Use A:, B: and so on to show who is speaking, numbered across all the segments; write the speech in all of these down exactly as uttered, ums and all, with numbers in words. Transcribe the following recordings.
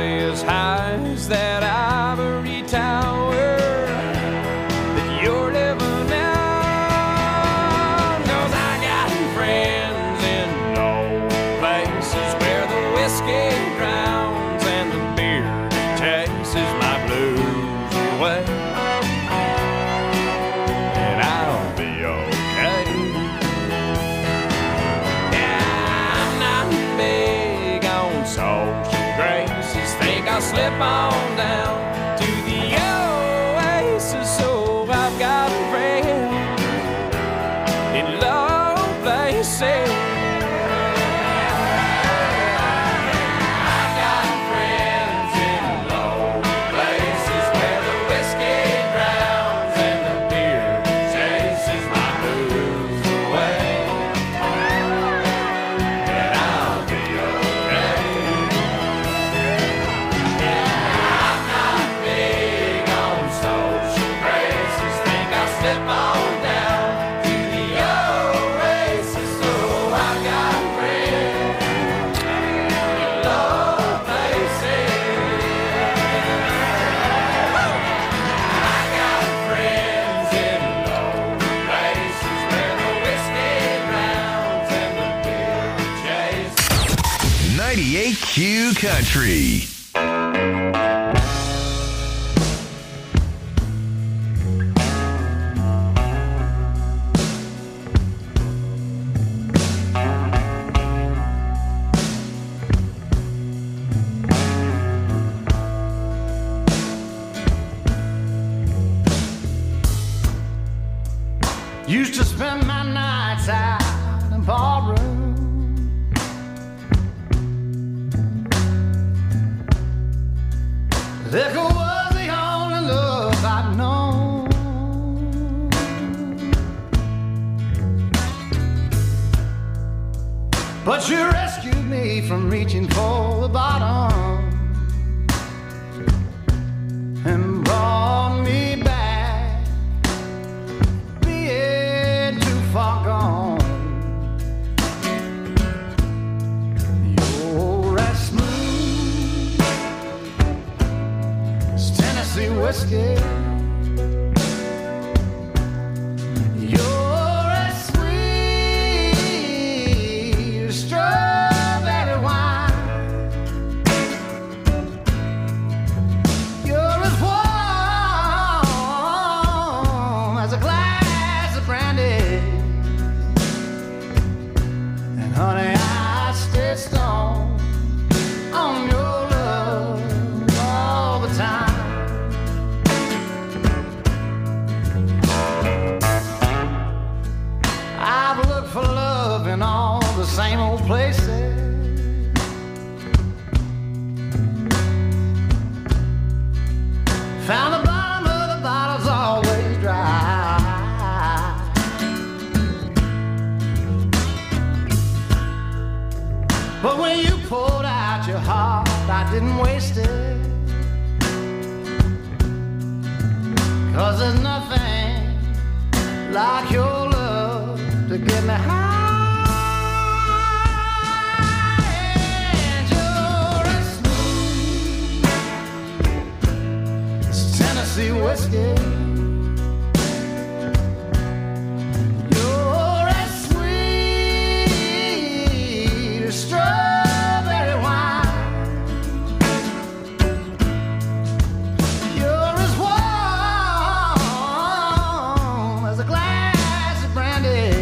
A: be as high as that ivory tower that you're living in. 'Cause I got friends in low places where the whiskey drowns and the beer chases my blues away. And I'll be okay. Yeah, I'm not big on social graces. Think I'll slip on down to the oasis. So I've got a friend in low places. I've got friends in low places where the whiskey drowns and the beer chases my blues away. And I'll be okay. Yeah, I'm not big on social graces. Think I'll slip on down to the oasis. So I've got friends in low places. I got friends in low places where the whiskey drowns and the beer chases.
B: ninety-eight Q Country.
C: Used to spend my nights out in ballroom. Liquor was the only love I'd known. But you rescued me from reaching for the bottom and brought me back, being too far gone. You're as smooth as Tennessee whiskey. You're as sweet as strawberry wine. You're as warm as a glass of brandy. And honey, I stay strong on your love all the time. I've looked for love in all the same old places. Found the bottom of the bottle's always dry. But when you poured out your heart, I didn't waste it. 'Cause there's nothing like your love to get me high. And you're as smooth as Tennessee whiskey. You're as sweet as strawberry wine. You're as warm as a glass of brandy.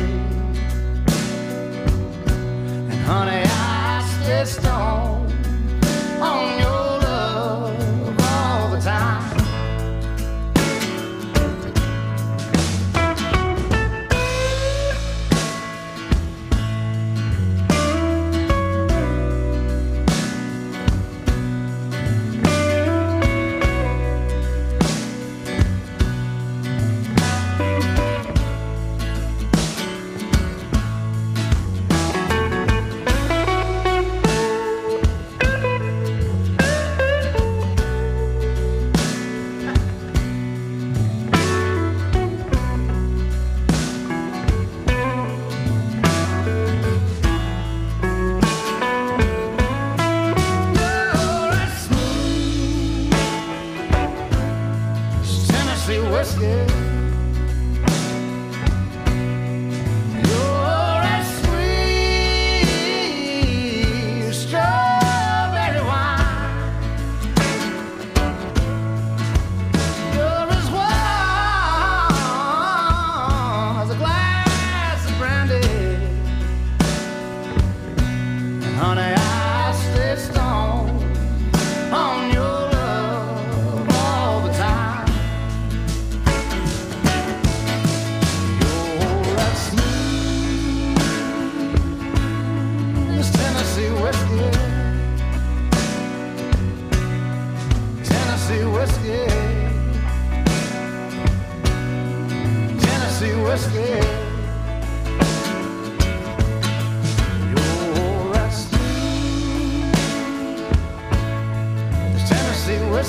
C: And honey, I stay strong on your love all the time.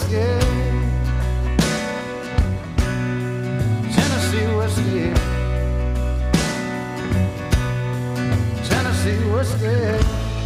C: whiskey, Tennessee whiskey, Tennessee whiskey.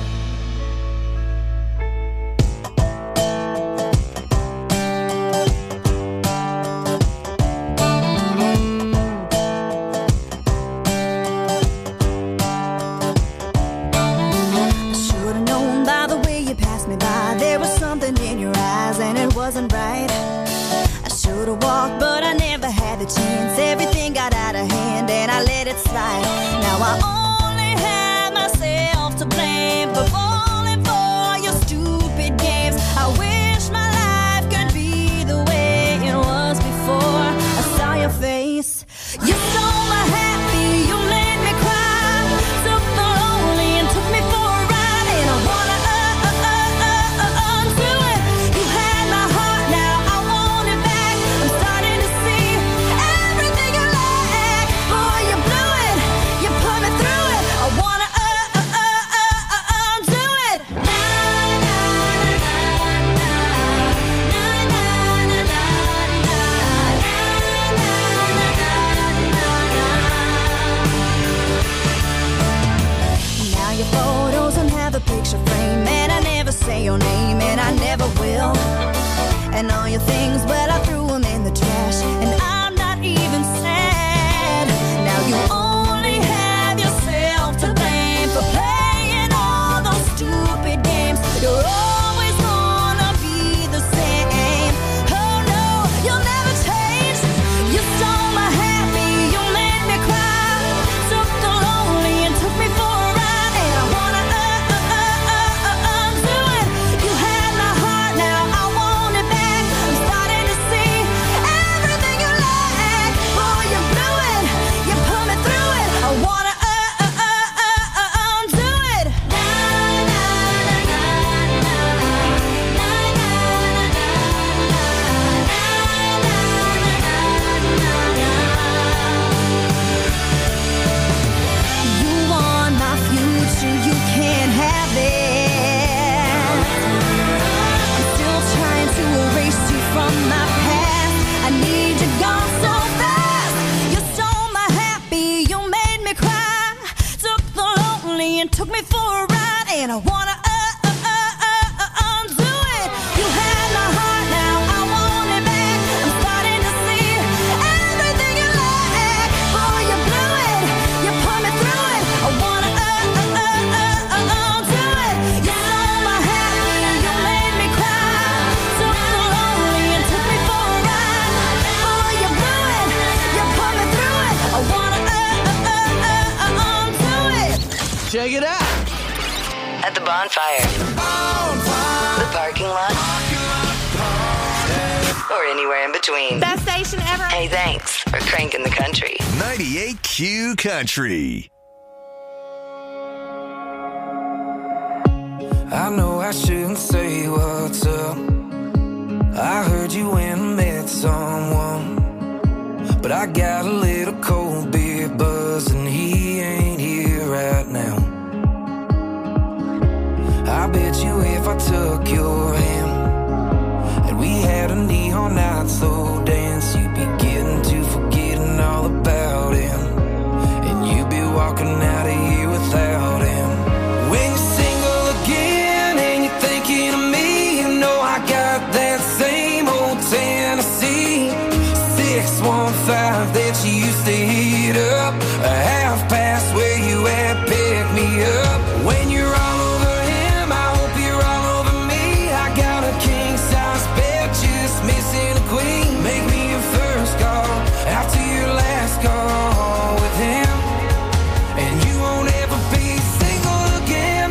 D: Wasn't right. I should have walked, but I never had the chance. Everything got out of hand and I let it slide. Now I only have myself to blame for falling for your stupid games. I wish my life could be the way it was before I saw your face. You stole my happy, you made me cry, took the lonely and took me for a ride. And I wanna uh, uh, uh, uh, uh, undo it. You had my heart, now I want it back. I'm starting to see everything you lack. Boy, you blew it, you put me through it. I wanna uh, uh, uh, uh, uh, undo it. Na, na, na, na, na, na, na, now your photos don't have a picture frame, and I never say your name, and I never will. And all your things, well, I threw them in the trash, and I'm not even sad. Now you only have yourself to blame for playing all those stupid games. You're always gonna be the same. Oh no, you'll never change. You stole my happy, you made me cry, took the lonely and took me for a ride. And I wanna uh, uh, uh, uh, uh, undo it. You had my heart, now I want it back. I'm starting to see everything you lack. Boy, you blew it, you put me through it. I wanna uh, uh, uh, uh, uh, undo it. Na, na, na, na, na, na, na, you want my future, you can't have it. I'm still trying to erase you from my past. I need you gone so fast. You stole my happy, you made me cry, took the lonely and took me for a ride. And I wanna uh, uh, uh, uh, uh, undo it. You had my heart, now I want it back. I'm starting to see everything you lack. Boy, you blew it, you put me through it. I wanna uh, uh, uh, uh, uh, undo it. You stole my happy, you made me cry, took the lonely and took me for a ride. Boy, you blew it, you put me through it. I wanna uh, uh, uh, uh, uh, undo it.
A: Check it out.
E: At the bonfire, the parking lot, or anywhere in between.
F: Best station ever.
E: Hey, thanks for cranking the country.
B: ninety-eight Q Country.
G: I know I shouldn't say what's up. I heard you went and met someone, but I got a little cold beer buzz and he ain't here right now. I bet you if I took your hand and we had a neon night slow dance, you'd be getting to forgetting all about him, and you'd be walking out of here without him. When you're single again and you're thinking of me, you know I got that same old Tennessee six one five that you used to heat up, a half past where you at, pick me up. When you're all over him, I hope you're all over me. I got a king size bed, just missing a queen. Make me your first call after your last call with him, and you won't ever be single again.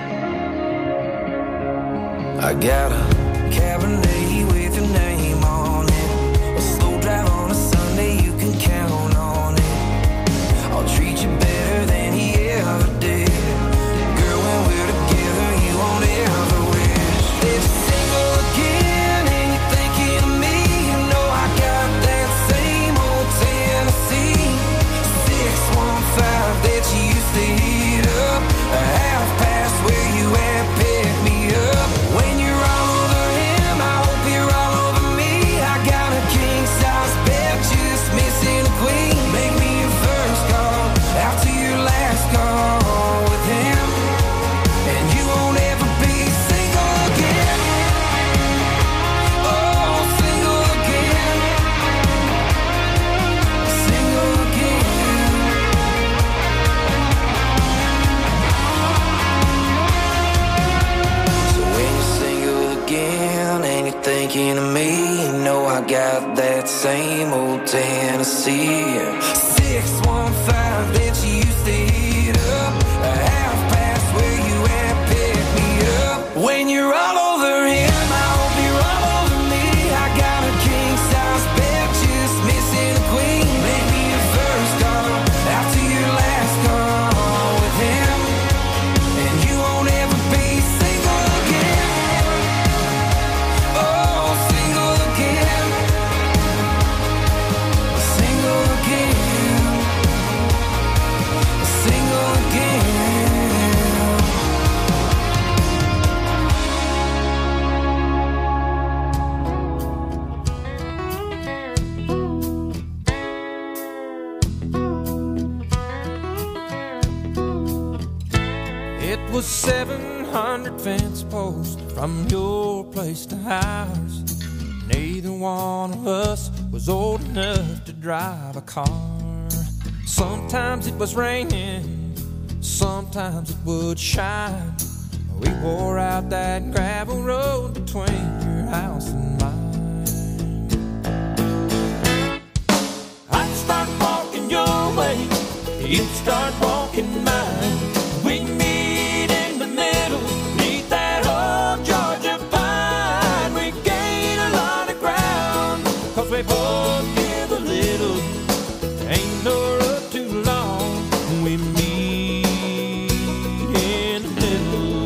G: I got a Cabernet with your name on it, a slow drive on a Sunday, you can count on it. I'll treat you better than he ever did. Girl, when we're together, you won't ever wish that you're single again and you're thinking of me. You know I got that same old Tennessee six one five that you used to heat up, a half past where you at, pick me up. When you're all over him, I hope you're all over thinking of me. You know I got that same old Tennessee. six one five that you used to hit up, a half past where you at, pick me up. When you're all over him, I hope you're all over me. I got a king size bed, just missing a queen. Maybe your first call after your last call with him, and you won't ever be single again. Oh, single again, single again, single again.
A: It was seven hundred fence posts from your place to ours. Neither one of us was old enough to drive a car. Sometimes it was raining, sometimes it would shine. We wore out that gravel road between your house and mine. I'd start walking your way, you'd start walking mine. We meet in the middle, neath that old Georgia pine. We gain a lot of ground, cause we both give a little. Ain't no road too long, we meet in the middle.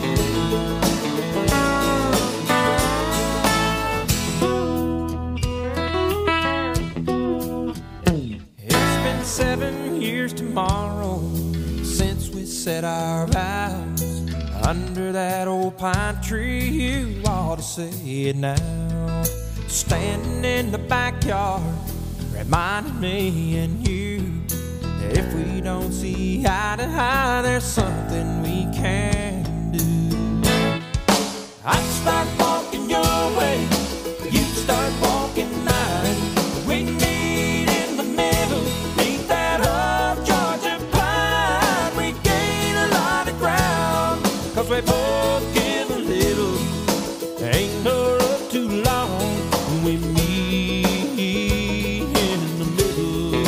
A: It's been seven years tomorrow since we said our vows under that old pine tree. You ought to say it now. Standing in the backyard, reminding me and you that if we don't see eye to eye, there's something we can do. I'd start walking your way, you'd start walking mine. We meet in the middle, neath that old Georgia pine. We gain a lot of ground, cause we both give a little. Ain't no road too long, we meet in the middle.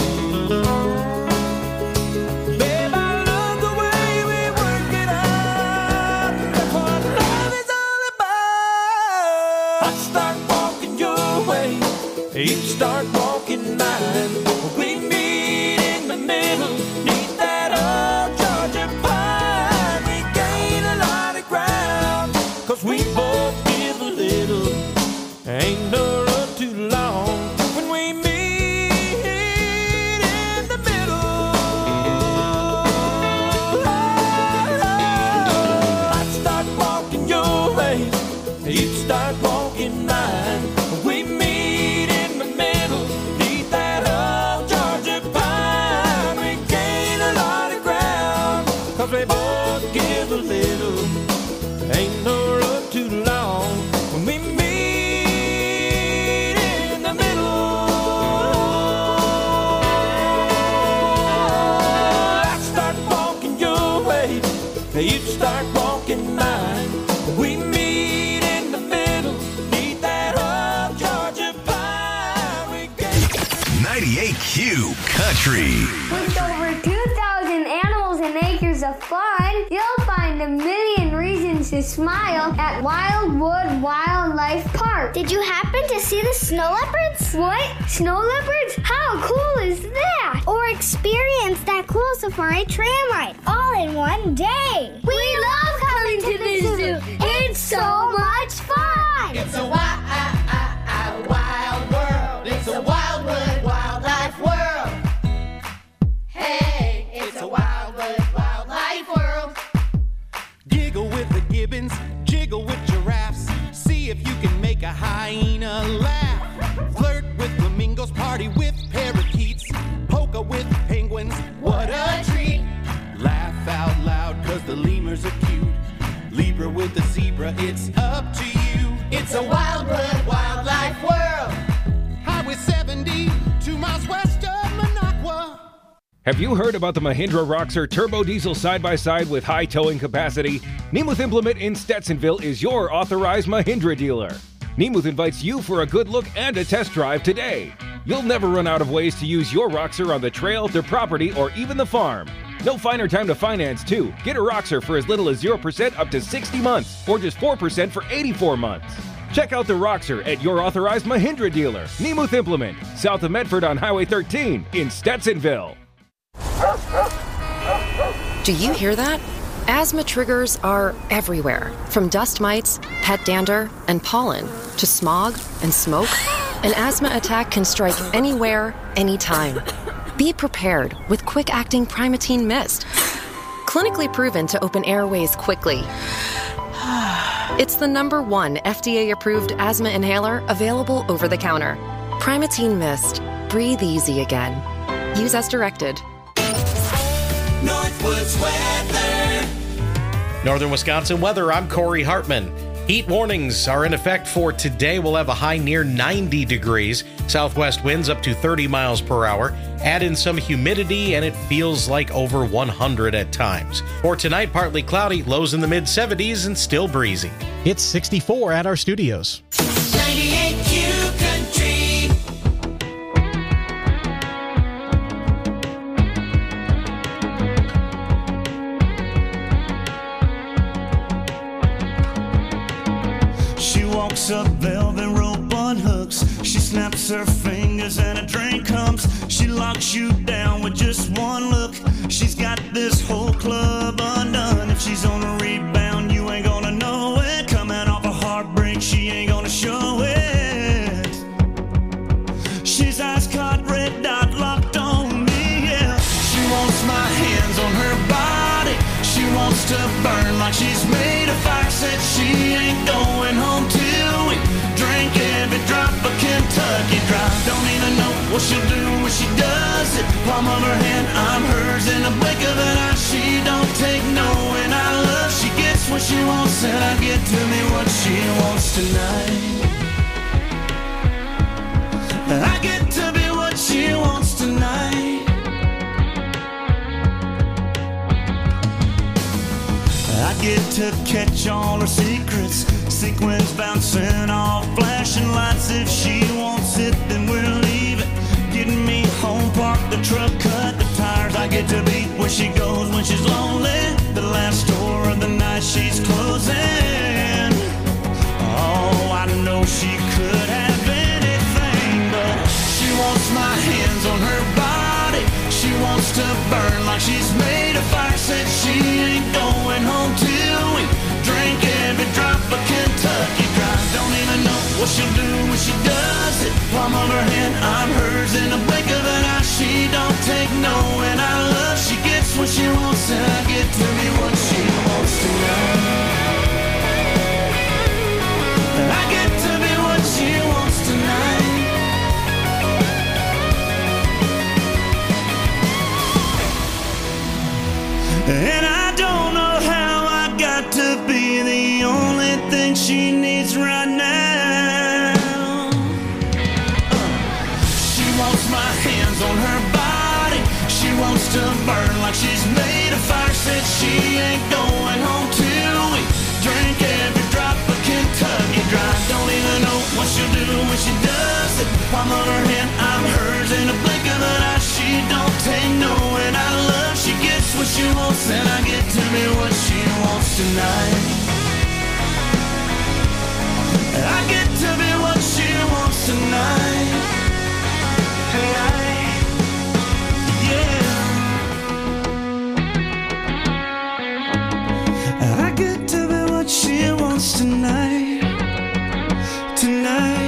A: Babe, I love the way we work it out. That's what love is all about. I start walking your way, you start walking mine. We meet in the middle, neath that old Georgia pine. We gain a lot of ground, cause we both give a little. Ain't no road too long when we meet in the middle. I'd start walking your way, you'd start walking mine. We meet in the middle, neath that old Georgia pine. We gain a lot of ground, cause we both give a little. Ain't no road too long when we meet in the middle. I start walking your way, you start walking mine. We meet in the middle, neath that old Georgia pine. We get
B: ninety-eight Q Country.
F: With over two thousand animals and acres of fun, you'll find a million reasons to smile at Wildwood Wildlife Park. Did you happen to see the snow leopards? What? Snow leopards? How cool is that? Or experience that cool safari tram ride all in one day. We love coming to the zoo. It's so much fun.
H: It's a wild, wild world. It's a Wildwood Wildlife world. Hey, it's a Wildwood Wildlife world.
I: Giggle with the gibbons, jiggle with giraffes. See if you can make a hyena laugh. Flirt with flamingos, party with parakeets. Polka with penguins, what a treat. Laugh out loud, cause the lemurs are cute. Libra with the zebra, it's up to you.
H: It's a Wildwood Wildlife world.
I: Highway seventy, two miles west of Minocqua.
J: Have you heard about the Mahindra Roxor Turbo Diesel side-by-side with high towing capacity? Nemeth Implement in Stetsonville is your authorized Mahindra dealer. Nemuth invites you for a good look and a test drive today. You'll never run out of ways to use your Roxor on the trail, the property, or even the farm. No finer time to finance, too. Get a Roxor for as little as zero percent up to sixty months, or just four percent for eighty-four months. Check out the Roxor at your authorized Mahindra dealer, Nemuth Implement, south of Medford on Highway thirteen in Stetsonville.
K: Do you hear that? Asthma triggers are everywhere, from dust mites, pet dander, and pollen, to smog and smoke. An asthma attack can strike anywhere, anytime. Be prepared with quick-acting Primatene Mist. Clinically proven to open airways quickly. It's the number one F D A-approved asthma inhaler available over the counter. Primatene Mist. Breathe easy again. Use as directed.
L: Northwoods weather.
M: Northern Wisconsin weather, I'm Corey Hartman. Heat warnings are in effect for today. We'll have a high near ninety degrees. Southwest winds up to thirty miles per hour. Add in some humidity and it feels like over one hundred at times. For tonight, partly cloudy, lows in the mid seventies and still breezy.
N: It's sixty-four at our studios.
L: ninety-eight Q Country.
O: She walks up velvet rope on hooks. She snaps her fingers and a drink comes. She locks you down with just one look. She's got this whole club undone. If she's on a rebound, you ain't gonna know it. Coming off a heartbreak, she ain't gonna show it. She's ice caught, red dot locked on me, yeah. She wants my hands on her body. She wants to burn like she's made of fire. Said she ain't going home till we drink every drop of Kentucky Dry. Don't even know what she'll do when she does it. Palm of her hand, I'm hers in the blink of an eye. She don't take no and I love. She gets what she wants and I get to me what she wants tonight. I get to be what she wants tonight. I get to catch all her secrets. Sequins bouncing off flashing lights. If she wants it, then we'll leave it. Getting me home, park the truck, cut the tires. I get to be where she goes when she's lonely. The last store of the night she's closing. Oh, I know she could have anything, but she wants my hands on her body. She wants to burn like she's made of fire. Said she ain't going home till we drink every drop of Kentucky Dry. Don't even know what she'll do when she does it. Palm of her hand, I'm hers in the blink of an eye. She don't take no and I love. She gets what she wants and I get to be what she wants tonight. I get to be what she wants tonight. And I don't know how I got to be the only thing she needs right now. Uh, she wants my hands on her body. She wants to burn like she's made of fire. Said she ain't going home till we drink every drop of Kentucky Dry. Don't even know what she'll do when she does it. Palm of her hand, I'm hers in a blink of an eye. She don't take no and I love. She gets what she wants and I get to be what she wants tonight. I get to be what she wants tonight. Hey, yeah. I get to be what she wants tonight. Tonight.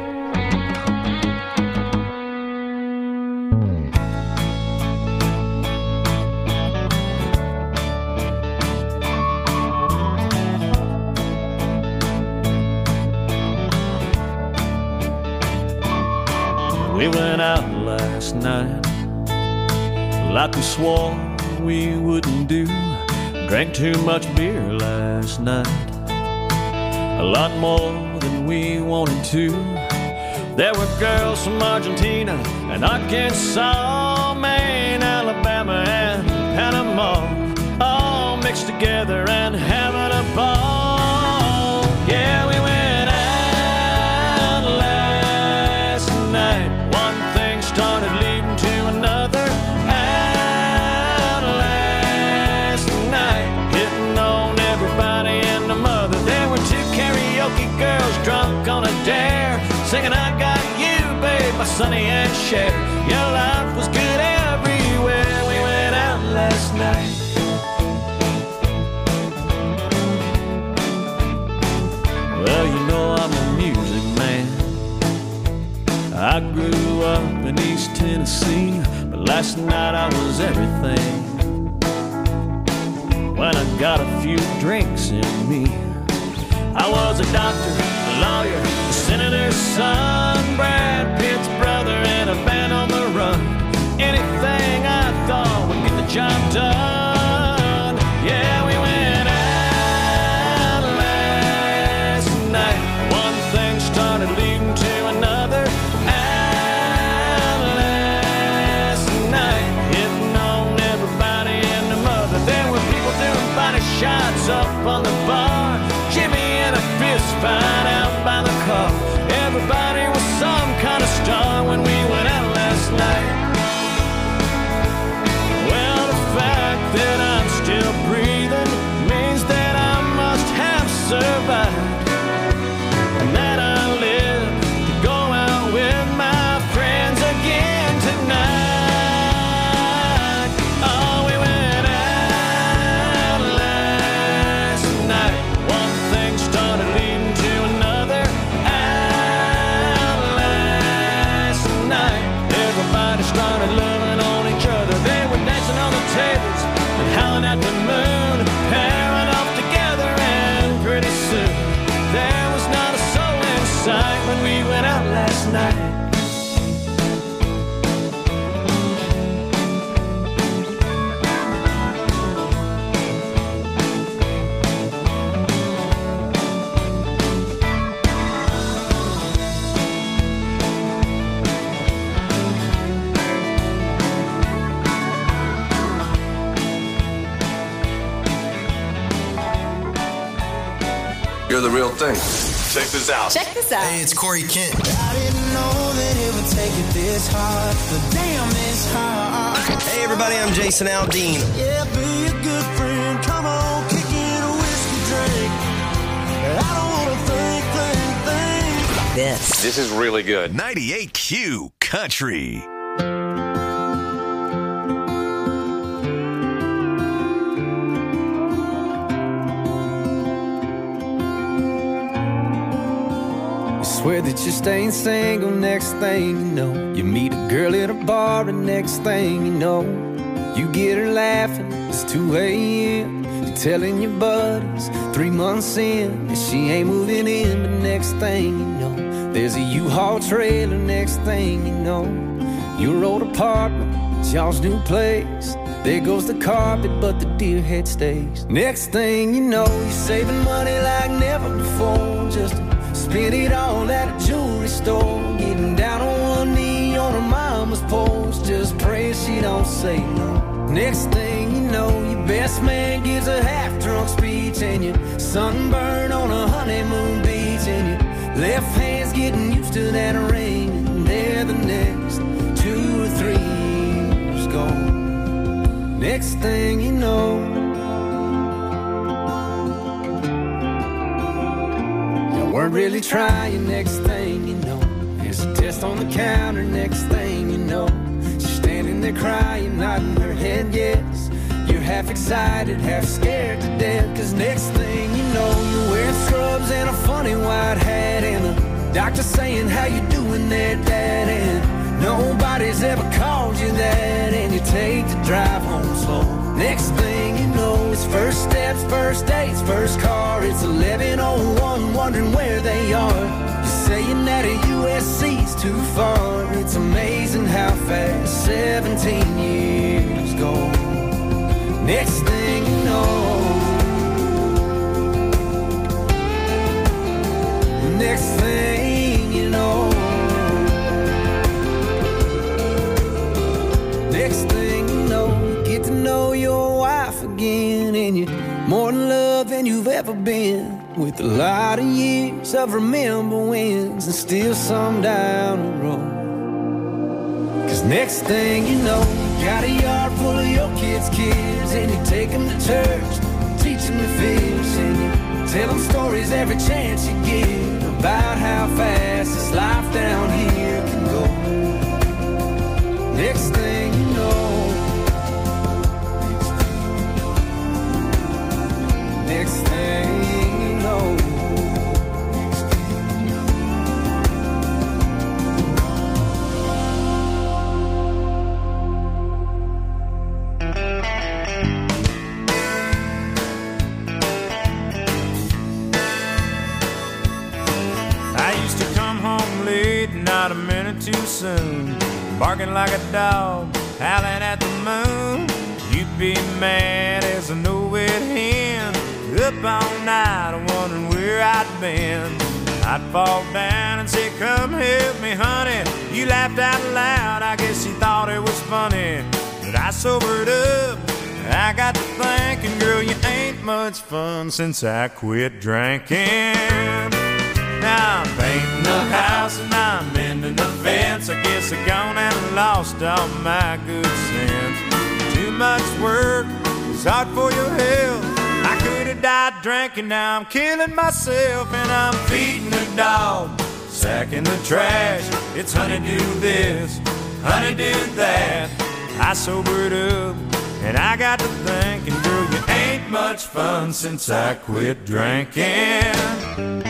P: We went out last night like we swore we wouldn't do. Drank too much beer last night, a lot more than we wanted to. There were girls from Argentina and Arkansas, Maine, Alabama, and Panama, all mixed together and having a ball. Yeah, we went Sonny and Cher. Your life was good everywhere. We went out last night. Well, you know I'm a music man. I grew up in East Tennessee, but last night I was everything. When I got a few drinks in me, I was a doctor, a lawyer, a senator's son, Brad Pitt's brother, and a band on the run. Anything I thought would get the job done. Yeah, we went out last night. One thing started leading to another. Out last night, hitting on everybody and their mother. There were people doing body shots up on the bar. Jimmy and a fist fight out by the car. Everybody was some kind of star when we went out last night. Well, the fact that I'm still breathing means that I must have survived, and that I live to go out with my friends again tonight. Oh, we went out last night. One thing started leading to another. Out last night, everybody started loving on each other. They were dancing on the tables and howling at the moon, pairing off together, and pretty soon there was not a soul in sight when we went out last night.
Q: You're the real thing. Check this out.
R: Check this out.
S: Hey, it's Corey Kent.
L: I didn't know that it would take it this hard, but damn, it's hard.
S: Hey, everybody, I'm Jason Aldean.
L: Yeah, be a good friend. Come on, kick in a whiskey drink. I don't want to think, think, think.
S: This.
B: This is really good. ninety-eight Q Country.
A: Swear that you're staying single, next thing you know, you meet a girl at a bar, and next thing you know, you get her laughing, it's two a.m. You're telling your buddies, three months in, that she ain't moving in, but next thing you know, there's a U-Haul trailer, next thing you know, your old apartment, it's y'all's new place. There goes the carpet, but the deer head stays. Next thing you know, you're saving money like never before, just to spend it all at a jewelry store, getting down on one knee on her mama's porch, just praying she don't say no. Next thing you know, your best man gives a half-drunk speech, and you're sunburned on a honeymoon beach, and your left hand's getting used to that ring, and there the next two or three years gone. Next thing you know, weren't really trying, next thing you know, there's a test on the counter, next thing you know, she's standing there crying, nodding her head yes. You're half excited, half scared to death, cause next thing you know, you're wearing scrubs and a funny white hat, and the doctor saying, how you doing there, Dad? And nobody's ever called you that, and you take the drive home slow. Next thing you know, it's first steps, first dates, first car. It's eleven oh one, wondering where they are. You're saying that a U S C's too far. It's amazing how fast seventeen years go. Next thing you know, next thing you know, next thing you know, you get to know your wife again, and you're more in love than you've ever been, with a lot of years of remember wins and still some down the road. Cause next thing you know, you got a yard full of your kids' kids, and you take them to church, teach them to fish, and you tell them stories every chance you get about how fast this life down here can go. not a minute too soon. Barking like a dog, howling at the moon. You'd be mad as a no-wit hen. Up all night wondering where I'd been. I'd fall down and say, come help me, honey. You laughed out loud, I guess you thought it was funny. But I sobered up, I got to thinking, girl, you ain't much fun since I quit drinking. Now I'm painting the house and I'm mending the fence. I guess I gone and lost all my good sense. Too much work, it's hard for your health. I could have died drinking, now I'm killing myself. And I'm feeding the dog, sacking the trash. It's honey do this, honey do that. I sobered up and I got to thinking, girl, you ain't much fun since I quit drinking.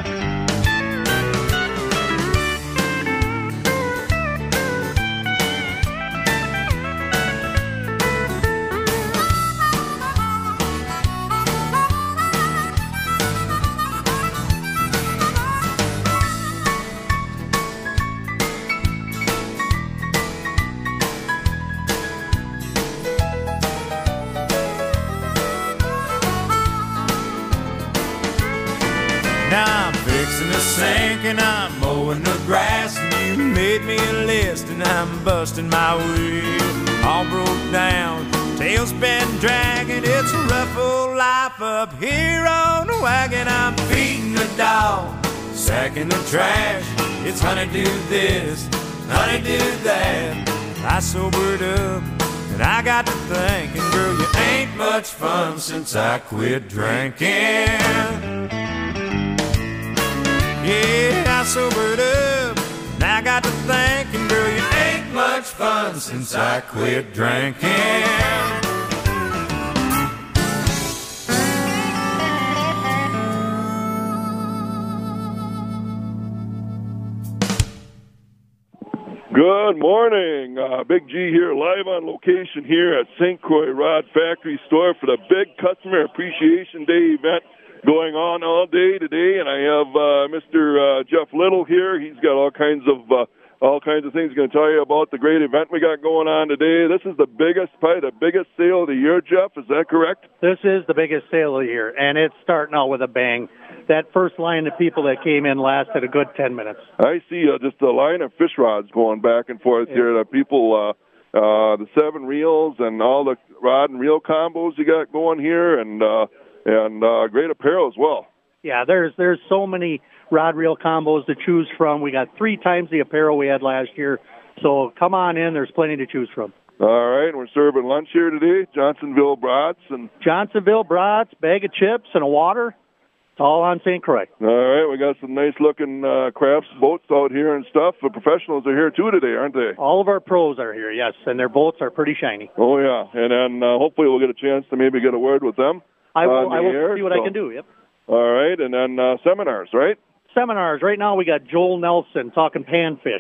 A: Now I'm fixing the sink and I'm mowing the grass. And you made me a list and I'm busting my wheel. All broke down, tailspin dragging. It's a rough old life up here on the wagon. I'm feeding the dog, sacking the trash. It's honey do this, honey do that. I sobered up and I got to thinking, girl, you ain't much fun since I quit drinking. Yeah, I sobered up, now I got to thinking, girl, you ain't much fun since I quit drinking.
R: Good morning. Uh, Big G here, live on location here at Saint Croix Rod Factory Store for the big Customer Appreciation Day event going on all day today, and I have uh, Mister Uh, Jeff Little here. He's got all kinds of uh, all kinds of things. He's going to tell you about the great event we got going on today. This is the biggest, probably the biggest sale of the year, Jeff. Is that correct?
T: This is the biggest sale of the year, and it's starting out with a bang. That first line of people that came in lasted a good ten minutes.
R: I see uh, just a line of fish rods going back and forth yeah. here. The people, uh, uh, the seven reels and all the rod and reel combos you got going here, and uh, and uh, great apparel as well.
T: Yeah, there's there's so many rod reel combos to choose from. We got three times the apparel we had last year, so come on in. There's plenty to choose from.
R: All right, we're serving lunch here today. Johnsonville brats and
T: Johnsonville brats, bag of chips and a water. It's all on Saint Croix.
R: All right, we got some nice-looking uh, crafts boats out here and stuff. The professionals are here, too, today, aren't they?
T: All of our pros are here, yes, and their boats are pretty shiny.
R: Oh, yeah, and then uh, hopefully we'll get a chance to maybe get a word with them.
T: I will, I will
R: air,
T: see what
R: so.
T: I can do, yep.
R: All right, and then uh, seminars, right?
T: Seminars. Right now we got Joel Nelson talking panfish.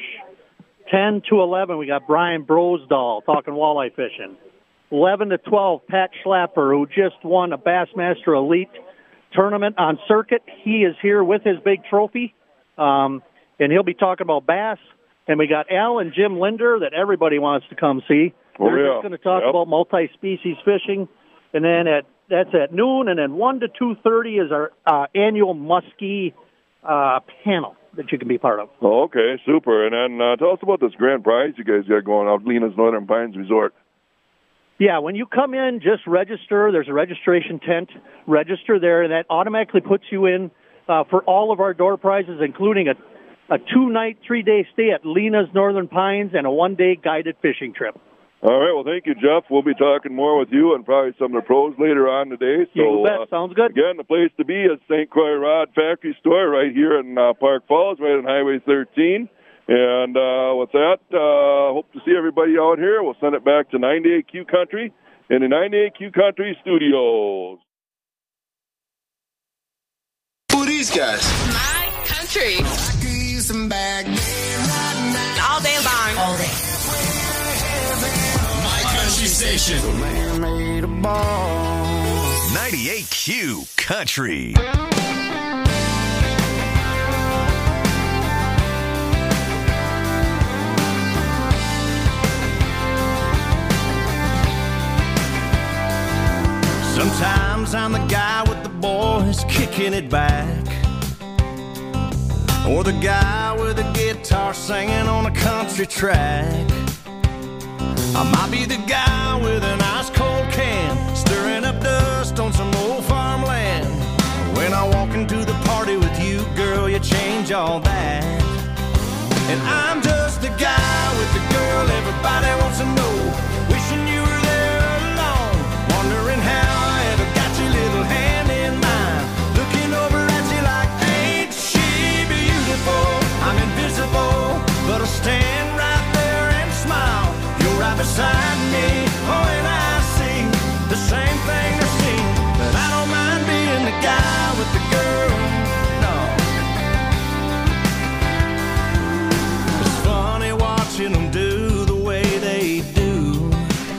T: ten to eleven, we got Brian Brosdahl talking walleye fishing. eleven to twelve, Pat Schlapper, who just won a Bassmaster Elite tournament on circuit. He is here with his big trophy, um, and he'll be talking about bass. And we got Al and Jim Linder that everybody wants to come see.
R: Oh,
T: They're
R: yeah.
T: just going to talk
R: yep.
T: about multi-species fishing. And then at that's at noon, and then one to two thirty is our uh, annual Muskie uh, panel that you can be part of.
R: Oh, okay, super. And then uh, tell us about this grand prize you guys got going out, Lena's Northern Pines Resort.
T: Yeah, when you come in, just register. There's a registration tent. Register there, and that automatically puts you in uh, for all of our door prizes, including a, a two-night, three-day stay at Lena's Northern Pines and a one-day guided fishing trip.
R: All right, well, thank you, Jeff. We'll be talking more with you and probably some of the pros later on today. So,
T: you bet.
R: Uh,
T: Sounds good.
R: Again, the place to be is Saint Croix Rod Factory Store right here in uh, Park Falls, right on Highway thirteen. And uh, with that, uh, hope to see everybody out here. We'll send it back to ninety-eight Q Country in the ninety-eight Q Country studios.
U: Who are these guys?
V: My country.
U: All day long. All day. My country station.
B: ninety-eight Q Country.
O: taking it back. Or the guy with a guitar singing on a country track. I might be the guy with an ice cold can, stirring up dust on some old farmland. When I walk into the party with you, girl, you change all that. And I'm just the guy with the girl everybody wants to know, wishing you were there alone, wondering how I ever got your little hand in mine, looking over at you like, ain't she beautiful? I'm invisible, but I'll stand right there and smile. You're right beside me, oh, and I see the same thing they're seeing, but I don't mind being the guy with the girl, no. It's funny watching them do the way they do.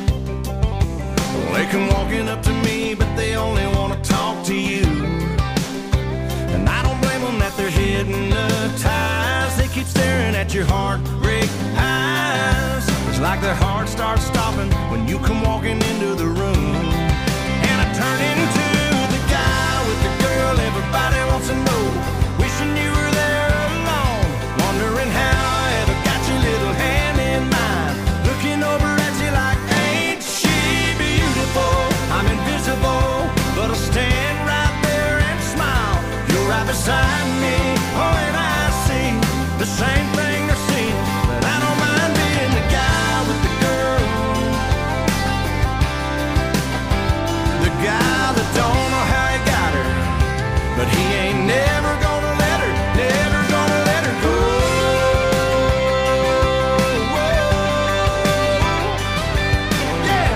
O: They come walking up to me, but they only want to talk to you. And I don't blame them that they're hypnotized. They keep staring at your heartbreak eyes. It's like their heart starts stopping when you come walking into the room. And I turn into the guy with the girl everybody wants to know, wishing you were there alone, wondering how I ever got your little hand in mine, looking over at you like, ain't she beautiful? I'm invisible, but I'll stand right there and smile. You're right beside me, oh, and I see the same thing they're seeing, but I don't mind being the guy with the girl, the guy that don't know how he got her, but he ain't never gonna let her, never gonna let her go. Yeah.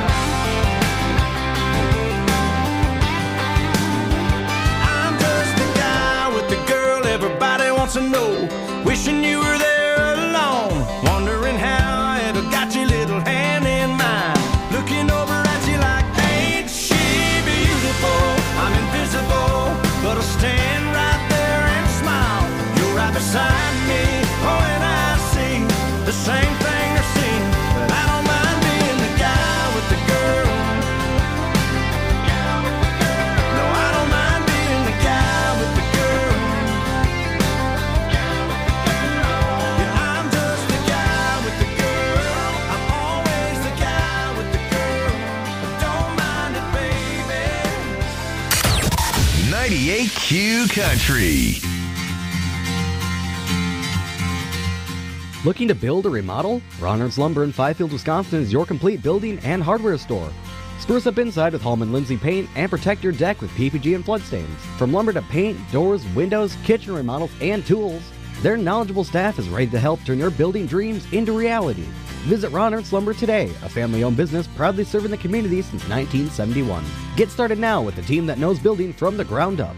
O: I'm just the guy with the girl everybody wants to know, wishing you were there alone, wondering how I ever got your little hand in mine, looking over at you like, ain't she beautiful? I'm invisible, but I'll stand right there and smile. You're right beside me, oh, and I see the same thing they're seeing, but I don't mind being the guy with the girl. No, I don't mind being the guy with the girl. Yeah, I'm just the guy with the girl. I'm always the guy with the girl. Don't mind it, baby.
B: ninety-eight Q Country.
C: Looking to build or remodel? Ronard's Lumber in Fifield, Wisconsin is your complete building and hardware store. Spruce up inside with Hallman Lindsay Paint and protect your deck with P P G and flood stains. From lumber to paint, doors, windows, kitchen remodels, and tools, their knowledgeable staff is ready to help turn your building dreams into reality. Visit Ronard's Lumber today, a family-owned business proudly serving the community since nineteen seventy-one. Get started now with the team that knows building from the ground up.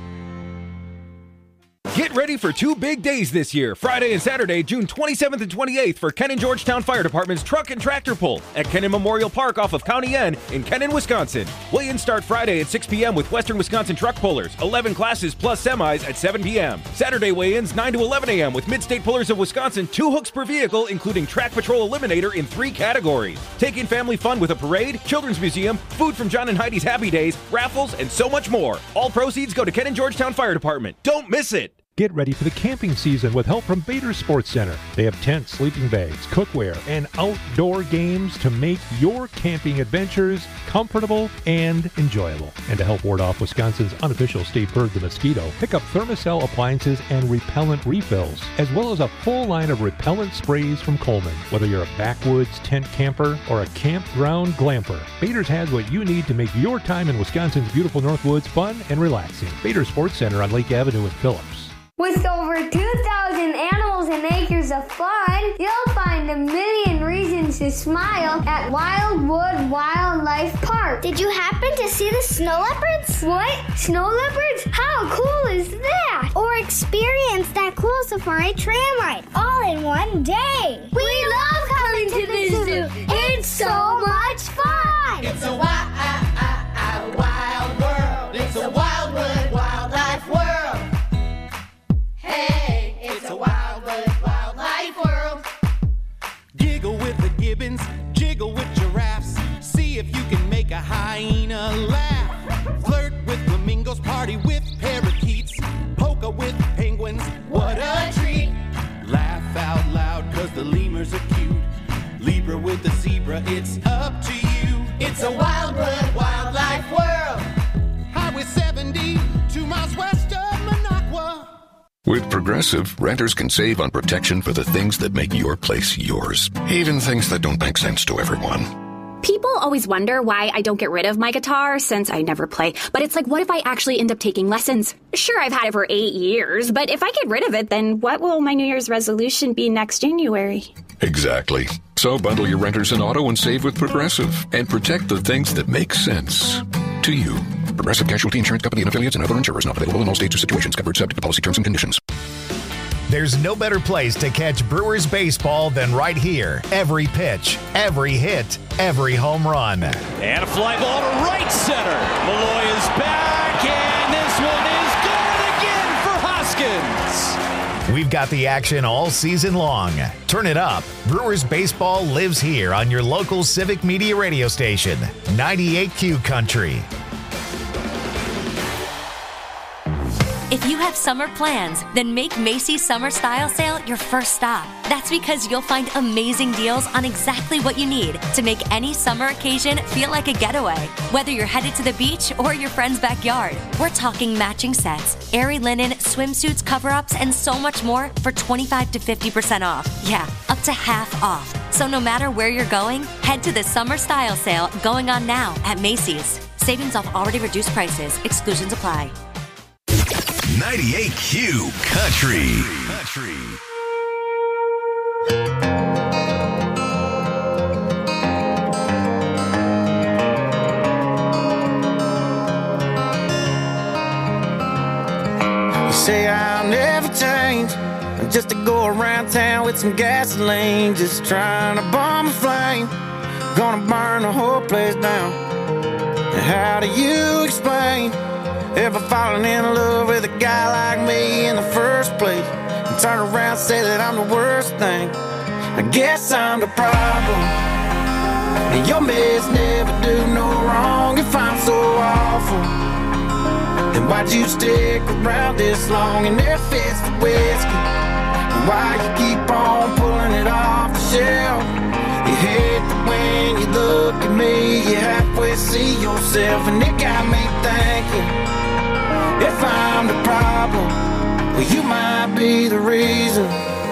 J: Get ready for two big days this year, Friday and Saturday, June twenty-seventh and twenty-eighth for Kennon Georgetown Fire Department's Truck and Tractor Pull at Kennon Memorial Park off of County N in Kennon, Wisconsin. Weigh-ins start Friday at six p.m. with Western Wisconsin truck pullers, eleven classes plus semis at seven p.m. Saturday weigh-ins nine to eleven a.m. with Mid-State Pullers of Wisconsin, two hooks per vehicle, including Track Patrol Eliminator in three categories. Take in family fun with a parade, children's museum, food from John and Heidi's Happy Days, raffles, and so much more. All proceeds go to Kennon Georgetown Fire Department. Don't miss it!
V: Get ready for the camping season with help from Bader Sports Center. They have tents, sleeping bags, cookware, and outdoor games to make your camping adventures comfortable and enjoyable. And to help ward off Wisconsin's unofficial state bird, the mosquito, pick up Thermacell appliances and repellent refills, as well as a full line of repellent sprays from Coleman. Whether you're a backwoods tent camper or a campground glamper, Bader's has what you need to make your time in Wisconsin's beautiful Northwoods fun and relaxing. Bader Sports Center on Lake Avenue in Phillips.
F: With over two thousand animals and acres of fun, you'll find a million reasons to smile at Wildwood Wildlife Park. Did you happen to see the snow leopards? What? Snow leopards? How cool is that? Or experience that cool safari tram ride all in one day. We, we love coming to the zoo. zoo. It's so much fun.
H: It's a wild, wild world. It's a Wildwood Wildlife world. Hey, it's a Wildwood Wildlife world.
I: Giggle with the gibbons, jiggle with giraffes. See if you can make a hyena laugh. Flirt with flamingos, party with parakeets. What a treat. Laugh out loud cause the lemurs are cute. Libra with the zebra, it's up to you.
H: It's a Wildwood Wildlife World.
I: Highway seventy, two miles west of Minocqua.
D: With Progressive, renters can save on protection for the things that make your place yours, even things that don't make sense to everyone.
E: People always wonder why I don't get rid of my guitar since I never play. But it's like, what if I actually end up taking lessons? Sure, I've had it for eight years, but if I get rid of it, then what will my New Year's resolution be next January?
D: Exactly. So bundle your renters and auto and save with Progressive and protect the things that make sense to you. Progressive Casualty Insurance Company and affiliates and other insurers not available in all states or situations. Covered subject to policy terms and conditions.
W: There's no better place to catch Brewers baseball than right here. Every pitch, every hit, every home run.
P: And a fly ball to right center. Malloy is back, and this one is gone again for Hoskins.
W: We've got the action all season long. Turn it up. Brewers baseball lives here on your local Civic Media radio station, ninety-eight Q Country.
X: If you have summer plans, then make Macy's Summer Style Sale your first stop. That's because you'll find amazing deals on exactly what you need to make any summer occasion feel like a getaway. Whether you're headed to the beach or your friend's backyard, we're talking matching sets, airy linen, swimsuits, cover-ups, and so much more for twenty-five to fifty percent off. Yeah, up to half off. So no matter where you're going, head to the Summer Style Sale going on now at Macy's. Savings off already reduced prices. Exclusions apply.
B: ninety-eight Q Country. Country.
Y: You say I'll never change, just to go around town with some gasoline, just trying to bomb a flame, gonna burn the whole place down. And how do you explain ever falling in love with a guy like me in the first place, and turn around and say that I'm the worst thing? I guess I'm the problem, and your mess never do no wrong. If I'm so awful, then why'd you stick around this long? And if it's the whiskey, then why you keep on pulling it off the shelf? You hate that when you look at me, you halfway see yourself, and it got me thinking, if I'm the problem, well, you might be the reason.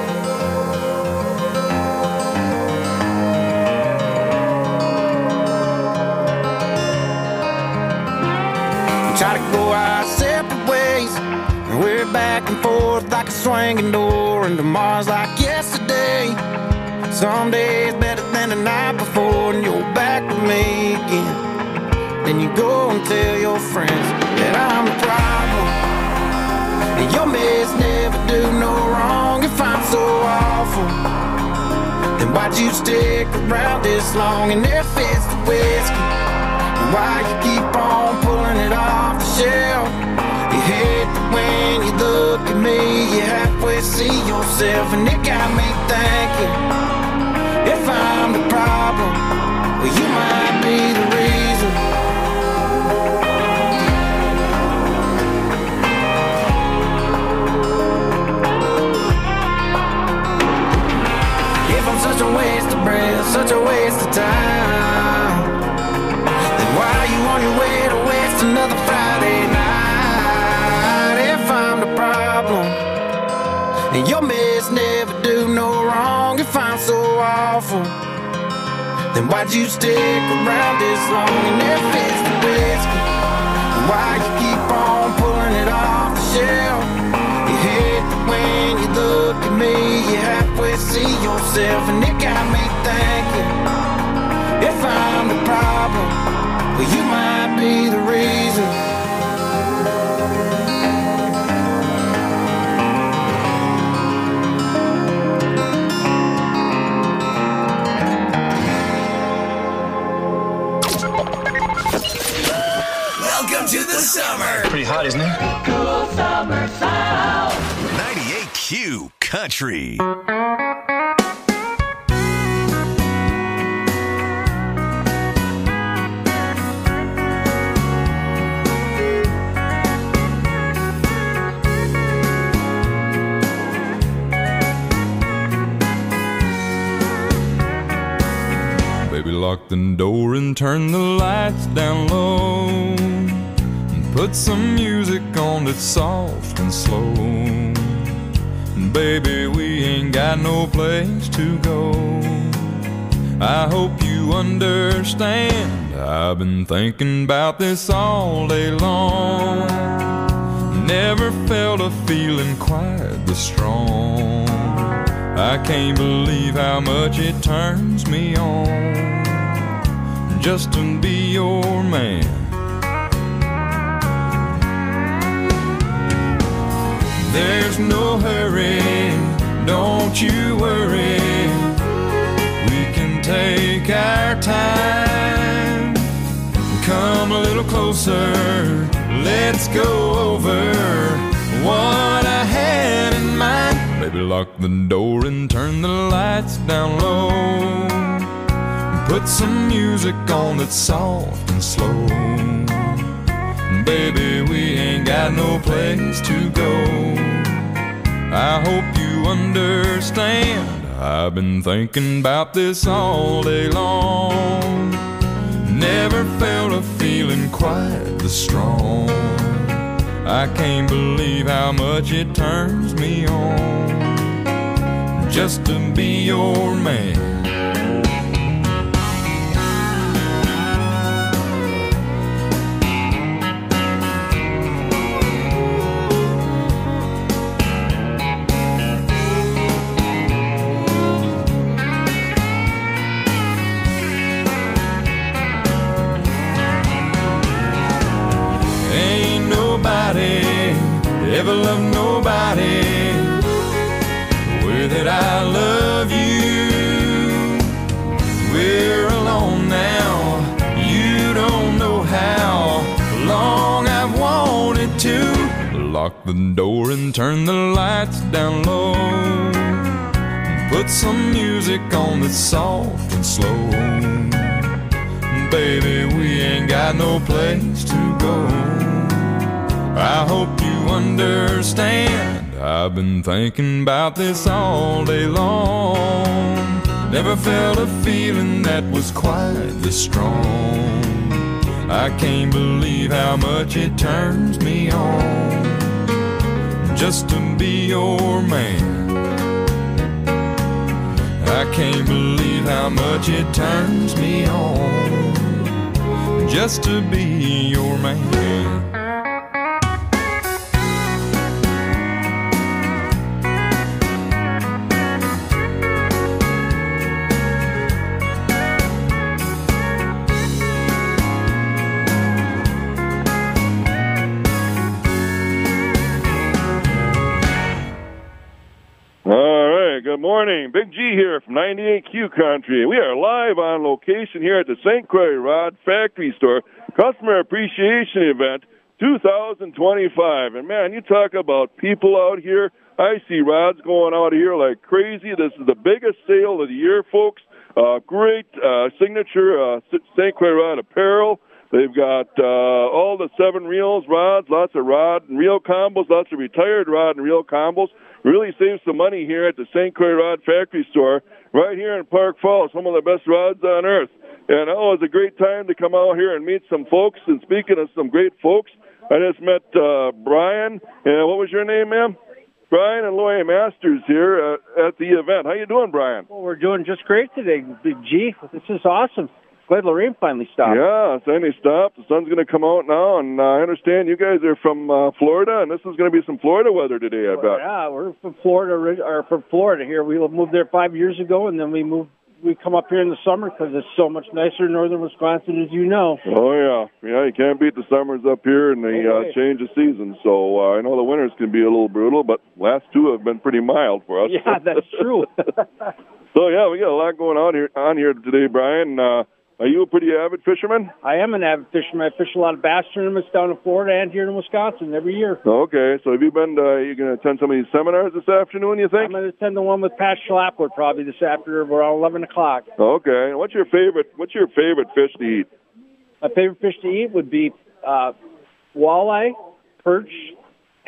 Y: We try to go our separate ways, and we're back and forth like a swinging door, and tomorrow's like yesterday. Some days better than the night before, and you're back with me again. Then you go and tell your friends that I'm the problem, and your mess never do no wrong. If I'm so awful, then why'd you stick around this long? And if it's the whiskey, then why you keep on pulling it off the shelf? You hate that when you look at me, you halfway see yourself, and it got me thinking, if I'm the problem, well, you might be the reason. Such a waste of breath, such a waste of time, then why are you on your way to waste another Friday night? If I'm the problem, and your mess never do no wrong. If I'm so awful, then why'd you stick around this long? And if it's the whiskey, then why you keep on pulling it off the shelf? You hate that when you look at me, you halfway see yourself, and it got me thinking, if I'm the problem, well, you might be the reason.
B: Welcome to the summer.
S: Pretty hot, isn't it?
B: Cool summer sound. ninety-eight Q Country.
G: lock the door and turn the lights down low, and put some music on that's soft and slow. And baby, we ain't got no place to go. I hope you understand, I've been thinking about this all day long. Never felt a feeling quite this strong. I can't believe how much it turns me on just to be your man. There's no hurry, don't you worry. We can take our time. Come a little closer, let's go over what I had in mind. Baby, lock the door and turn the lights down low, and put some music on that's soft and slow. Baby, we ain't got no place to go. I hope you understand, I've been thinking about this all day long. Never felt a feeling quite this strong. I can't believe how much it turns me on just to be your man. Ever love nobody the way that I love you. We're alone now, you don't know how long I've wanted to. Lock the door and turn the lights down low, and put some music on that's soft and slow. Baby, we ain't got no place to go. I hope you understand, I've been thinking about this all day long. Never felt a feeling that was quite this strong. I can't believe how much it turns me on just to be your man. I can't believe how much it turns me on just to be your man.
R: Good morning. Big G here from ninety-eight Q Country. We are live on location here at the Saint Croix Rod Factory Store Customer Appreciation Event two thousand twenty-five. And, man, you talk about people out here. I see rods going out here like crazy. This is the biggest sale of the year, folks. Uh, great uh, signature uh, Saint Croix Rod apparel. They've got uh, all the seven reels, rods, lots of rod and reel combos, lots of retired rod and reel combos. Really save some money here at the Saint Croix Rod Factory Store right here in Park Falls, some of the best rods on earth. And, oh, it's a great time to come out here and meet some folks. And speaking of some great folks, I just met uh, Brian. And what was your name, ma'am? Brian and Loy Masters here uh, at the event. How you doing, Brian?
K: Well, we're doing just great today, Big G. This is awesome. Glad Lorraine finally stopped.
R: Yeah, it's finally stopped. The sun's going to come out now, and uh, I understand you guys are from uh, Florida, and this is going to be some Florida weather today, I bet.
K: Yeah, we're from Florida, or from Florida here. We moved there five years ago, and then we moved. We come up here in the summer because it's so much nicer in northern Wisconsin, as you know.
R: Oh, yeah. Yeah, you can't beat the summers up here and the uh, change of seasons. So uh, I know the winters can be a little brutal, but last two have been pretty mild for us.
K: Yeah, that's true.
R: So, yeah, we got a lot going on here, on here today, Brian. Uh, Are you a pretty avid fisherman?
K: I am an avid fisherman. I fish a lot of bass tournaments down in Florida and here in Wisconsin every year.
R: Okay, so have you been, uh, you going to attend some of these seminars this afternoon, you think?
K: I'm going to attend the one with Pat Schlappwood probably this afternoon around eleven o'clock.
R: Okay, what's your favorite, what's your favorite fish to eat?
K: My favorite fish to eat would be uh, walleye, perch,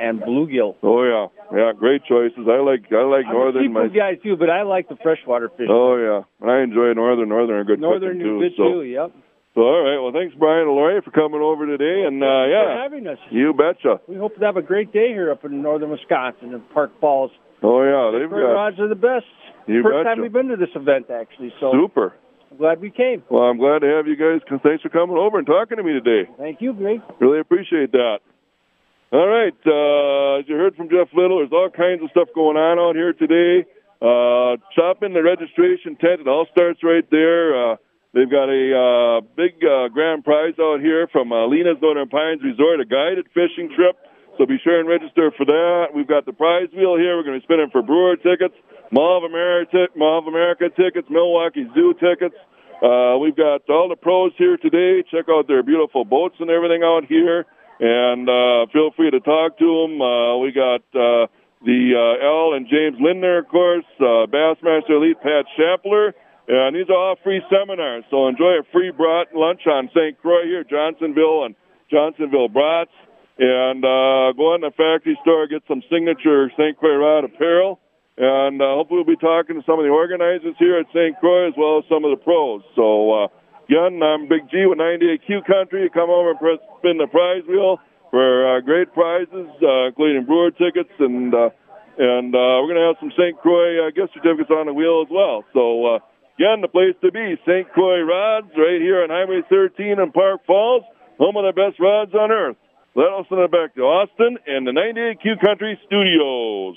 K: and bluegill.
R: Oh yeah, yeah, great choices. I like I like
K: I'm
R: northern.
K: a seafood guy too, but I like the freshwater fish.
R: Oh yeah, and I enjoy northern. Northern are good
K: Northern
R: cooking,
K: is good
R: so.
K: too. Yep.
R: So all right, well thanks Brian and Lori for coming over today, and uh,
K: Thanks
R: yeah,
K: for having us.
R: You betcha.
K: We hope to have a great day here up in northern Wisconsin in Park Falls.
R: Oh yeah, they've
K: Saint Croix
R: got.
K: rods are the best.
R: You
K: First
R: betcha.
K: time we've been to this event actually, so
R: Super.
K: I'm glad we came.
R: Well, I'm glad to have you guys. Thanks for coming over and talking to me today.
K: Thank you, Greg.
R: Really appreciate that. All right, uh, as you heard from Jeff Little, there's all kinds of stuff going on out here today. Uh, shop in the registration tent. It all starts right there. Uh, they've got a uh, big uh, grand prize out here from uh, Lena's Northern Pines Resort, a guided fishing trip. So be sure and register for that. We've got the prize wheel here. We're going to be spinning for Brewer tickets, Mall of America, Mall of America tickets, Milwaukee Zoo tickets. Uh, we've got all the pros here today. Check out their beautiful boats and everything out here. And uh, feel free to talk to them. Uh, we got uh, the uh, Al and James Lindner, of course, uh, Bassmaster Elite Pat Shampler. And these are all free seminars. So enjoy a free brat lunch on Saint Croix here, Johnsonville and Johnsonville Brats. And uh, go in the factory store, get some signature Saint Croix rod apparel. And uh, hopefully we'll be talking to some of the organizers here at Saint Croix as well as some of the pros. So, uh, again, I'm Big G with ninety-eight Q Country. Come over and press, spin the prize wheel for uh, great prizes, uh, including brewer tickets. And uh, and uh, we're going to have some Saint Croix uh, gift certificates on the wheel as well. So, uh, again, the place to be, Saint Croix Rods, right here on Highway thirteen in Park Falls, home of the best rods on earth. Let us send it back to Austin and the ninety-eight Q Country Studios.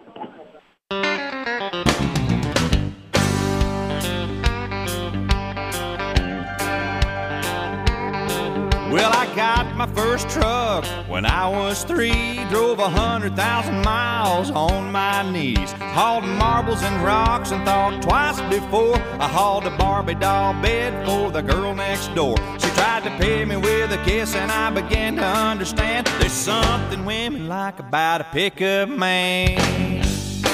I: Well, I got my first truck when I was three. Drove a hundred thousand miles on my knees. Hauled marbles and rocks and thought twice before I hauled a Barbie doll bed for the girl next door. She tried to pay me with a kiss and I began to understand there's something women like about a pickup man.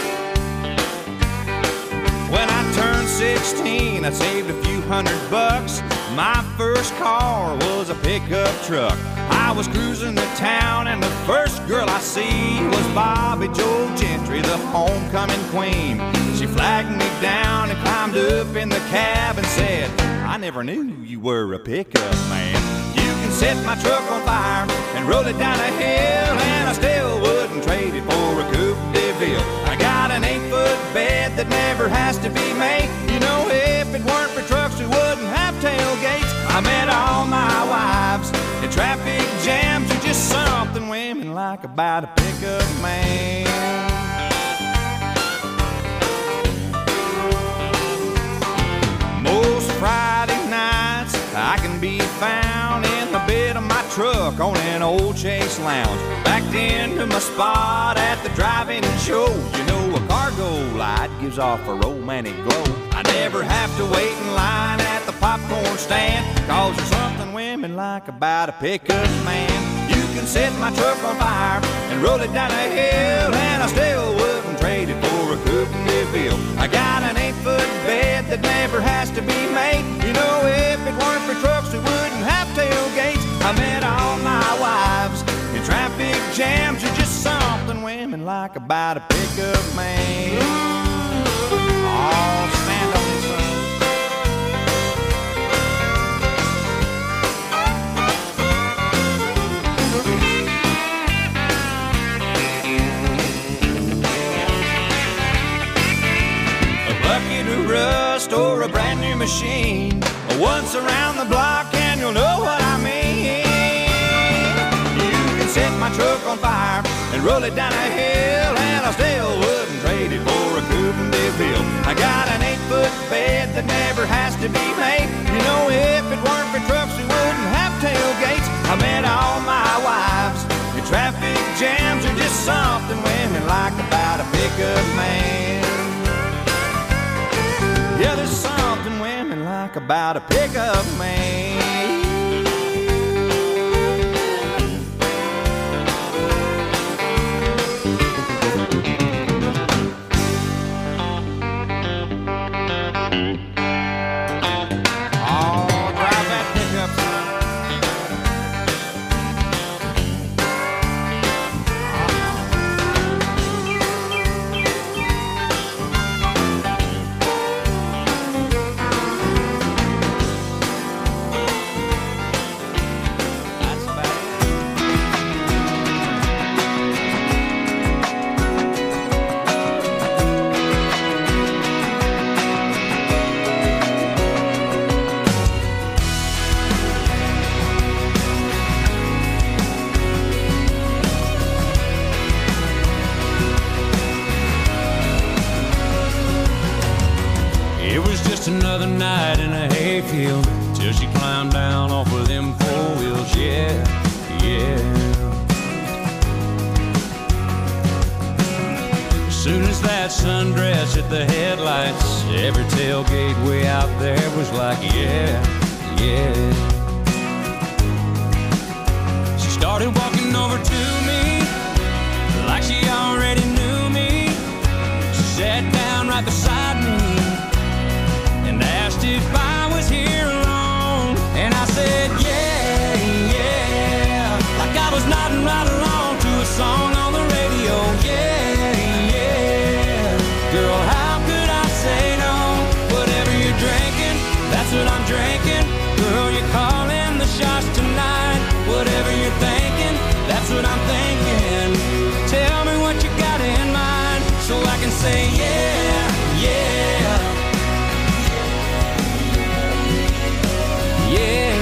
I: When I turned sixteen, I saved a few hundred bucks. My first car was a pickup truck. I was cruising to town and the first girl I see was Bobby Joe Gentry, the homecoming queen. She flagged me down and climbed up in the cab and said, I never knew you were a pickup man. You can set my truck on fire and roll it down a hill, and I still wouldn't trade it for a Coupe de Ville. I got an eight-foot bed that never has to be made. You know, if it weren't for trucks, we wouldn't have tailgates. I met all my wives in traffic jams. Are just something women like about a pickup man. Most Friday nights I can be found in the bed of my truck on an old Chase Lounge, backed into my spot at the drive-in show. You know, a cargo light gives off a romantic glow. I never have to wait in line at the popcorn stand, cause there's something women like about a pickup man. You can set my truck on fire and roll it down a hill, and I still wouldn't trade it for a Coupe de Ville. I got an eight-foot bed that never has to be made. You know, if it weren't for trucks, we wouldn't have tailgates. I met all my wives in traffic jams. Are just something women like about a pickup man. Oh, stand on this side. A bucket of rust or a brand new machine, once around the block and you'll know what I mean. You can set my truck on fire and roll it down a hill, and I still wouldn't trade it for a Coupe de Ville. I got an eight-foot bed that never has to be made. You know, if it weren't for trucks, we wouldn't have tailgates. I met all my wives in traffic jams. Are just something women like about a pickup man. Yeah, there's something women like about a pickup man.
P: just another night in a hayfield till she climbed down off of them four wheels. Yeah, yeah. As soon as that sundress hit the headlights, every tailgate way out there was like, yeah, yeah. She started walking over to me like she already knew me. She sat down right beside me and asked if I was here alone. And I said, yeah, yeah, like I was nodding right along to a song on the radio. Yeah, yeah, girl, how could I say no? Whatever you're drinking, that's what I'm drinking. Girl, you're calling the shots tonight. Whatever you're thinking, that's what I'm thinking. Tell me what you got in mind so I can say yeah, yeah. Yeah,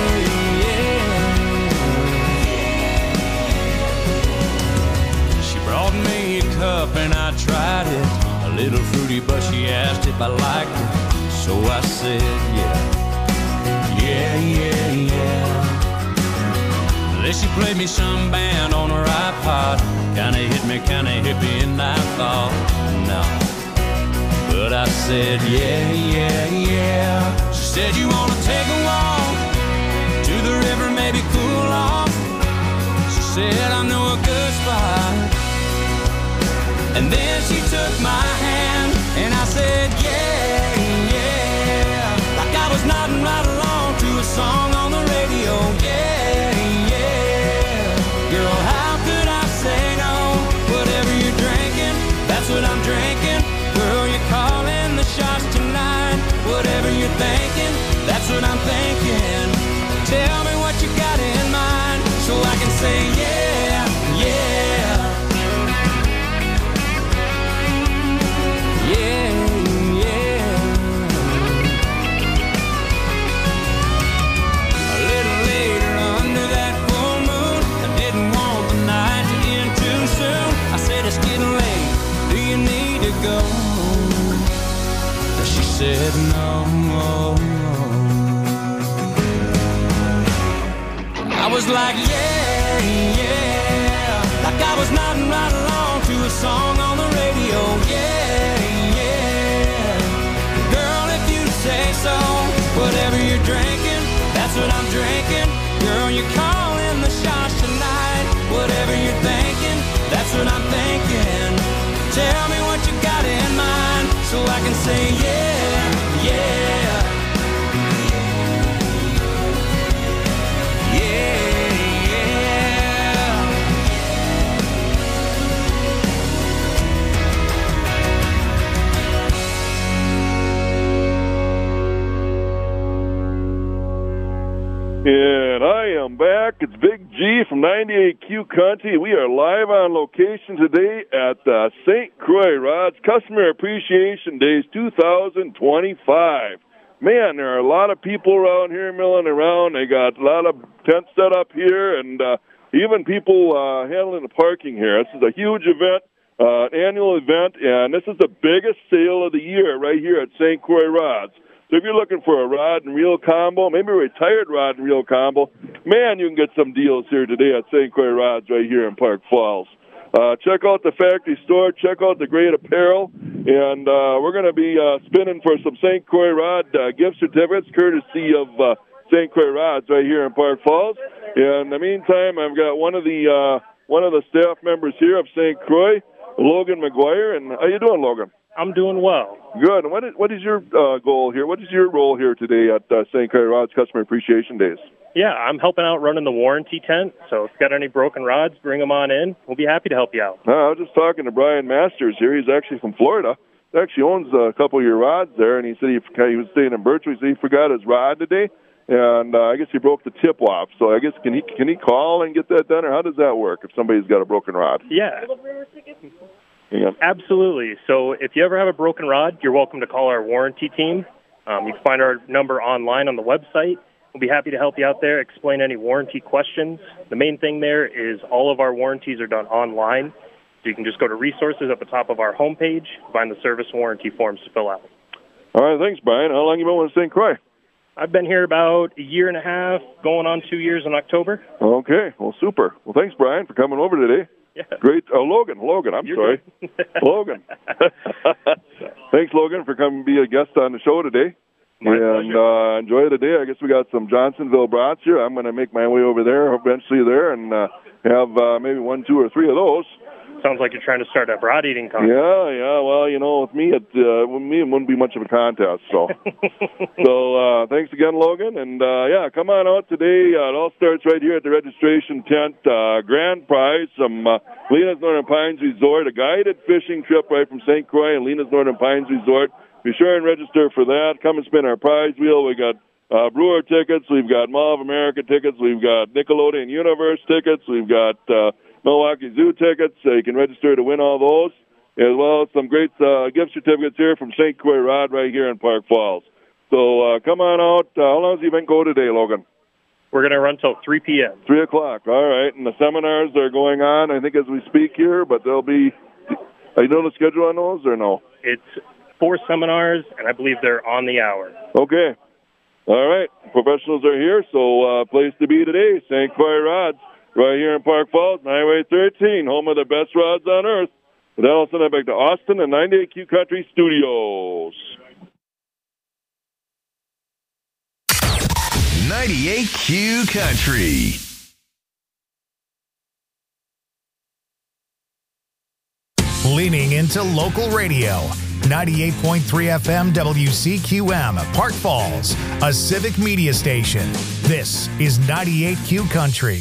P: yeah. She brought me a cup and I tried it. A little fruity, but she asked if I liked it. So I said yeah, yeah, yeah, yeah. Then she played me some band on her iPod. Kinda hit me, kinda hippie, and I thought, no. But I said, yeah, yeah, yeah. She said, you wanna take a walk to the river, maybe cool off. She said, I know a good spot. And then she took my hand, and I said, yeah, yeah. Like I was nodding right along to a song on the radio. Yeah, yeah. Girl, how could I say no? Whatever you're drinking, that's what I'm drinking. Girl, you're calling the shots tonight. Whatever you're thinking, that's what I'm thinking. Tell me what you got in mind so I can say yeah, yeah. Yeah, yeah. A little later under that full moon, I didn't want the night to end too soon. I said it's getting late, do you need to go? She said no. I was like yeah, yeah, like I was nodding right along to a song on the radio. Yeah, yeah. Girl, if you say so, whatever you're drinking, that's what I'm drinking. Girl, you're calling the shots tonight. Whatever you're thinking, that's what I'm thinking. Tell me what you got in mind so I can say yeah, yeah.
R: And I am back. It's Big G from ninety-eight Q Country. We are live on location today at uh, Saint Croix Rods Customer Appreciation Days two thousand twenty-five. Man, there are a lot of people around here milling around. They got a lot of tents set up here, and uh, even people uh, handling the parking here. This is a huge event, uh, annual event, and this is the biggest sale of the year right here at Saint Croix Rods. So if you're looking for a rod and reel combo, maybe a retired rod and reel combo, man, you can get some deals here today at Saint Croix Rods right here in Park Falls. Uh, check out the factory store, check out the great apparel, and uh, we're going to be uh, spinning for some Saint Croix Rod uh, gift certificates courtesy of uh, Saint Croix Rods right here in Park Falls. In the meantime, I've got one of the uh, one of the staff members here of Saint Croix, Logan McGuire. And how you doing, Logan?
A: I'm doing well.
R: Good. And what is, what is your uh, goal here? What is your role here today at uh, Saint Croix Rods Customer Appreciation Days?
A: Yeah, I'm helping out running the warranty tent. So if you got any broken rods, bring them on in. We'll be happy to help you out.
R: Uh, I was just talking to Brian Masters here. He's actually from Florida. He actually owns a couple of your rods there, and he said he, he was staying in Birchwood. He said he forgot his rod today, and uh, I guess he broke the tip off. So I guess can he can he call and get that done, or how does that work if somebody's got a broken rod?
A: Yeah.
R: Yeah.
A: Absolutely. So if you ever have a broken rod, you're welcome to call our warranty team. Um, you can find our number online on the website. We'll be happy to help you out there, explain any warranty questions. The main thing there is all of our warranties are done online. So you can just go to resources at the top of our homepage, find the service warranty forms to fill out.
R: All right, thanks, Brian. How long you been with Saint Croix?
A: I've been here about a year and a half, going on two years in October.
R: Okay, well, super. Well, thanks, Brian, for coming over today.
A: Yeah.
R: Great. Oh, Logan, Logan, I'm
A: You're
R: sorry. Logan. Thanks, Logan, for coming to be a guest on the show today.
A: My
R: and uh, enjoy the day. I guess we got some Johnsonville brats here. I'm going to make my way over there, eventually there, and uh, have uh, maybe one, two, or three of those.
A: Sounds like you're trying to start a broad eating contest.
R: Yeah, yeah. Well, you know, with me, it uh, with me, it wouldn't be much of a contest. So, so uh, thanks again, Logan. And uh, yeah, come on out today. Uh, it all starts right here at the registration tent. Uh, grand prize from uh, Lena's Northern Pines Resort, a guided fishing trip right from Saint Croix and Lena's Northern Pines Resort. Be sure and register for that. Come and spin our prize wheel. We got uh, Brewer tickets. We've got Mall of America tickets. We've got Nickelodeon Universe tickets. We've got uh, Milwaukee Zoo tickets. Uh, you can register to win all those, as well as some great uh, gift certificates here from Saint Croix Rod right here in Park Falls. So uh, come on out. Uh, how long does the event go today, Logan?
A: We're going to run till three p.m.
R: three o'clock. All right. And the seminars are going on, I think, as we speak here, but there'll be – are you know the schedule on those or no?
A: It's four seminars, and I believe they're on the hour.
R: Okay. All right. Professionals are here, so uh, place to be today, Saint Croix Rods, right here in Park Falls, Highway thirteen, home of the best rods on earth. With that, I'll send it back to Austin and ninety-eight Q Country Studios.
B: ninety-eight Q Country.
W: Leaning into local radio. ninety-eight point three F M W C Q M, Park Falls, a civic media station. This is ninety-eight Q Country.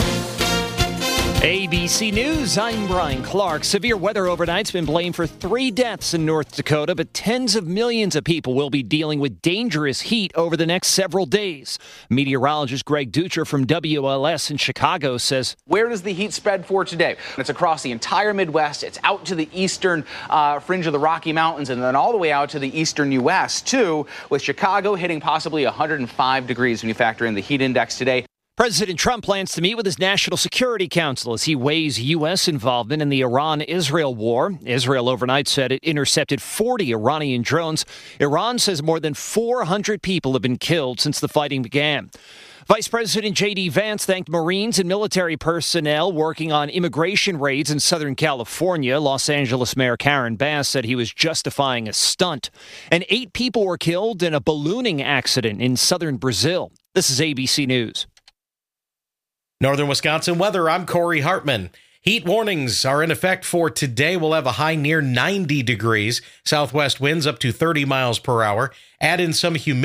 L: A B C News, I'm Brian Clark. Severe weather overnight's been blamed for three deaths in North Dakota, but tens of millions of people will be dealing with dangerous heat over the next several days. Meteorologist Greg Ducher from W L S in Chicago says,
M: where does the heat spread for today? It's across the entire Midwest. It's out to the eastern uh, fringe of the Rocky Mountains and then all the way out to the eastern U S, too, with Chicago hitting possibly one hundred five degrees when you factor in the heat index today.
L: President Trump plans to meet with his National Security Council as he weighs U S involvement in the Iran-Israel war. Israel overnight said it intercepted forty Iranian drones. Iran says more than four hundred people have been killed since the fighting began. Vice President J D Vance thanked Marines and military personnel working on immigration raids in Southern California. Los Angeles Mayor Karen Bass said he was justifying a stunt. And eight people were killed in a ballooning accident in southern Brazil. This is A B C News.
N: Northern Wisconsin weather, I'm Corey Hartman. Heat warnings are in effect for today. We'll have a high near ninety degrees. Southwest winds up to thirty miles per hour. Add in some humidity.